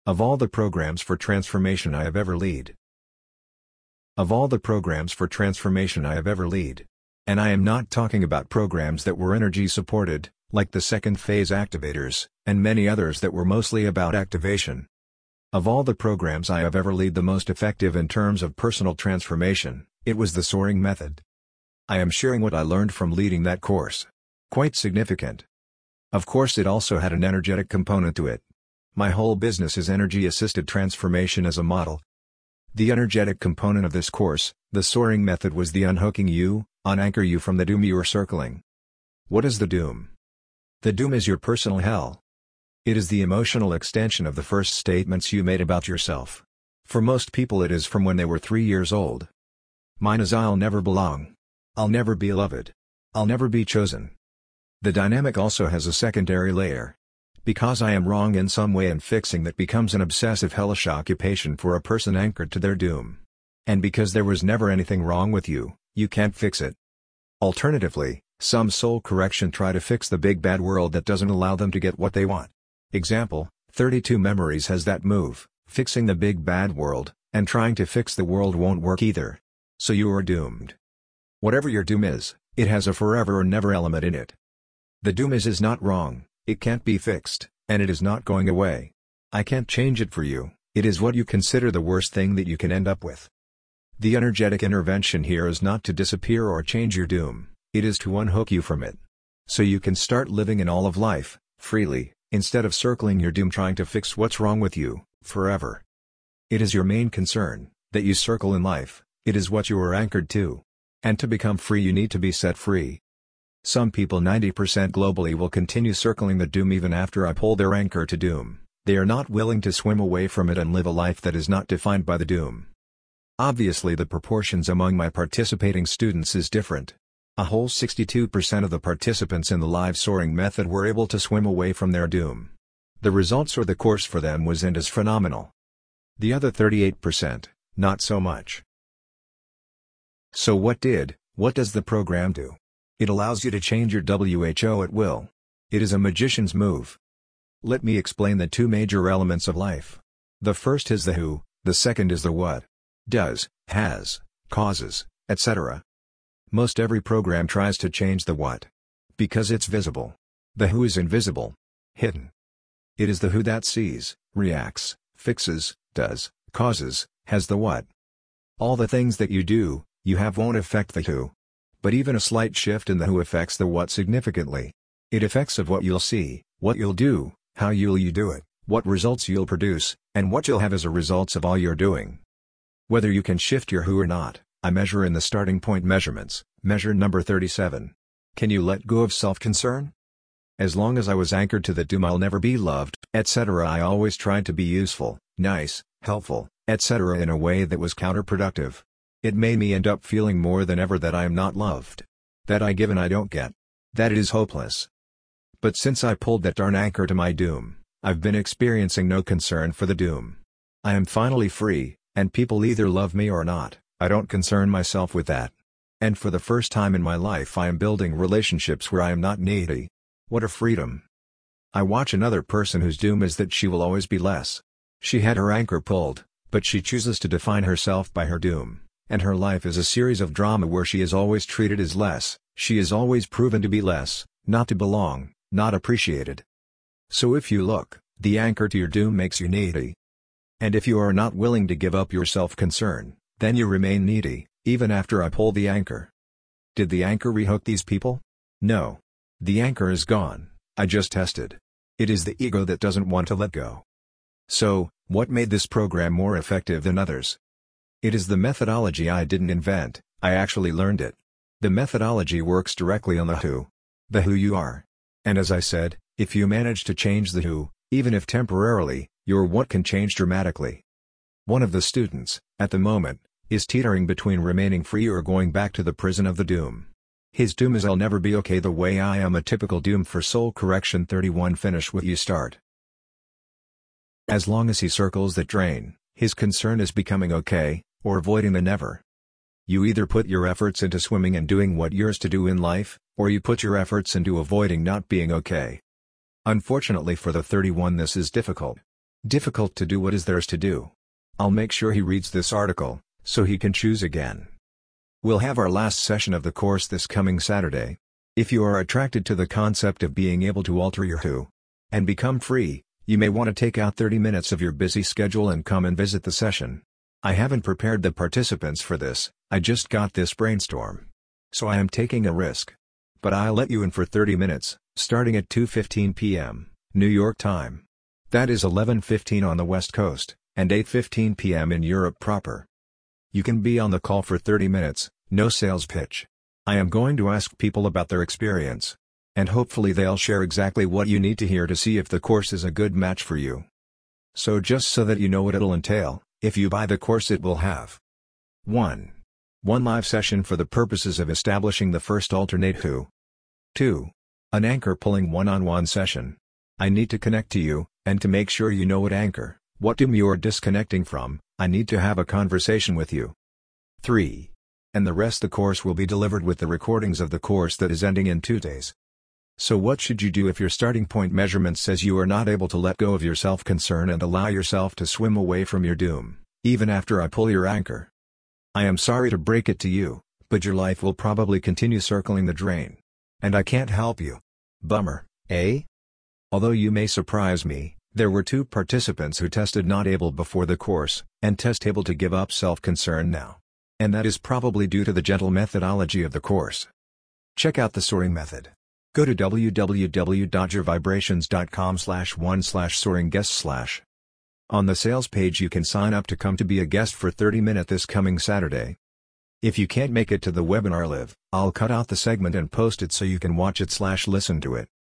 Of all the programs for transformation I have ever lead. Of all the programs for transformation I have ever lead. And I am not talking about programs that were energy supported, like the second phase activators, and many others that were mostly about activation. Of all the programs I have ever lead, the most effective in terms of personal transformation, it was the Soaring Method. I am sharing what I learned from leading that course. Quite significant. Of course, it also had an energetic component to it. My whole business is energy-assisted transformation as a model. The energetic component of this course, the Soaring Method, was the unhooking you, unanchor you from the doom you are circling. What is the doom? The doom is your personal hell. It is the emotional extension of the first statements you made about yourself. For most people it is from when they were 3 years old. Mine is I'll never belong. I'll never be loved. I'll never be chosen. The dynamic also has a secondary layer. Because I am wrong in some way, and fixing that becomes an obsessive hellish occupation for a person anchored to their doom. And because there was never anything wrong with you, you can't fix it. Alternatively, some soul correction try to fix the big bad world that doesn't allow them to get what they want. Example, 32 Memories has that move, fixing the big bad world, and trying to fix the world won't work either. So you are doomed. Whatever your doom is, it has a forever or never element in it. The doom is not wrong. It can't be fixed, and it is not going away. I can't change it for you, it is what you consider the worst thing that you can end up with. The energetic intervention here is not to disappear or change your doom, it is to unhook you from it. So you can start living in all of life, freely, instead of circling your doom trying to fix what's wrong with you, forever. It is your main concern, that you circle in life, it is what you are anchored to. And to become free you need to be set free. Some people 90% globally will continue circling the doom even after I pull their anchor to doom. They are not willing to swim away from it and live a life that is not defined by the doom. Obviously the proportions among my participating students is different. A whole 62% of the participants in the live Soaring Method were able to swim away from their doom. The results or the course for them was and is phenomenal. The other 38%, not so much. So what does the program do? It allows you to change your WHO at will. It is a magician's move. Let me explain the two major elements of life. The first is the who, the second is the what. Does, has, causes, etc. Most every program tries to change the what. Because it's visible. The who is invisible. Hidden. It is the who that sees, reacts, fixes, does, causes, has the what. All the things that you have won't affect the who. But even a slight shift in the who affects the what significantly. It affects of what you'll see, what you'll do, how you'll do it, what results you'll produce, and what you'll have as a result of all you're doing. Whether you can shift your who or not, I measure in the starting point measurements, measure number 37. Can you let go of self-concern? As long as I was anchored to the doom I'll never be loved, etc., I always tried to be useful, nice, helpful, etc. in a way that was counterproductive. It made me end up feeling more than ever that I am not loved. That I give and I don't get. That it is hopeless. But since I pulled that darn anchor to my doom, I've been experiencing no concern for the doom. I am finally free, and people either love me or not, I don't concern myself with that. And for the first time in my life I am building relationships where I am not needy. What a freedom. I watch another person whose doom is that she will always be less. She had her anchor pulled, but she chooses to define herself by her doom. And her life is a series of drama where she is always treated as less, she is always proven to be less, not to belong, not appreciated. So if you look, the anchor to your doom makes you needy. And if you are not willing to give up your self-concern, then you remain needy, even after I pull the anchor. Did the anchor rehook these people? No. The anchor is gone, I just tested. It is the ego that doesn't want to let go. So, what made this program more effective than others? It is the methodology I didn't invent, I actually learned it. The methodology works directly on the who you are. And as I said, if you manage to change the who, even if temporarily, your what can change dramatically. One of the students, at the moment, is teetering between remaining free or going back to the prison of the doom. His doom is I'll never be okay the way I am. A typical doom for soul correction. 31 Finish with you start. As long as he circles the drain, his concern is becoming okay, or avoiding the never. You either put your efforts into swimming and doing what yours to do in life, or you put your efforts into avoiding not being okay. Unfortunately for the 31 this is difficult. Difficult to do what is theirs to do. I'll make sure he reads this article, so he can choose again. We'll have our last session of the course this coming Saturday. If you are attracted to the concept of being able to alter your who and become free, you may want to take out 30 minutes of your busy schedule and come and visit the session. I haven't prepared the participants for this, I just got this brainstorm. So I am taking a risk. But I'll let you in for 30 minutes, starting at 2:15 p.m., New York time. That is 11:15 on the West Coast, and 8:15 p.m. in Europe proper. You can be on the call for 30 minutes, no sales pitch. I am going to ask people about their experience. And hopefully they'll share exactly what you need to hear to see if the course is a good match for you. So just so that you know what it'll entail, if you buy the course it will have 1. One live session for the purposes of establishing the first alternate who. 2. An anchor pulling one-on-one session. I need to connect to you, and to make sure you know what doom you are disconnecting from, I need to have a conversation with you. 3. And the rest the course will be delivered with the recordings of the course that is ending in 2 days. So what should you do if your starting point measurement says you are not able to let go of your self-concern and allow yourself to swim away from your doom, even after I pull your anchor? I am sorry to break it to you, but your life will probably continue circling the drain. And I can't help you. Bummer, eh? Although you may surprise me, there were 2 participants who tested not able before the course, and test able to give up self-concern now. And that is probably due to the gentle methodology of the course. Check out the soaring method. Go to www.yourvibrations.com/1/soaring-guest/. On the sales page you can sign up to come to be a guest for 30 minutes this coming Saturday. If you can't make it to the webinar live, I'll cut out the segment and post it so you can watch it/listen to it.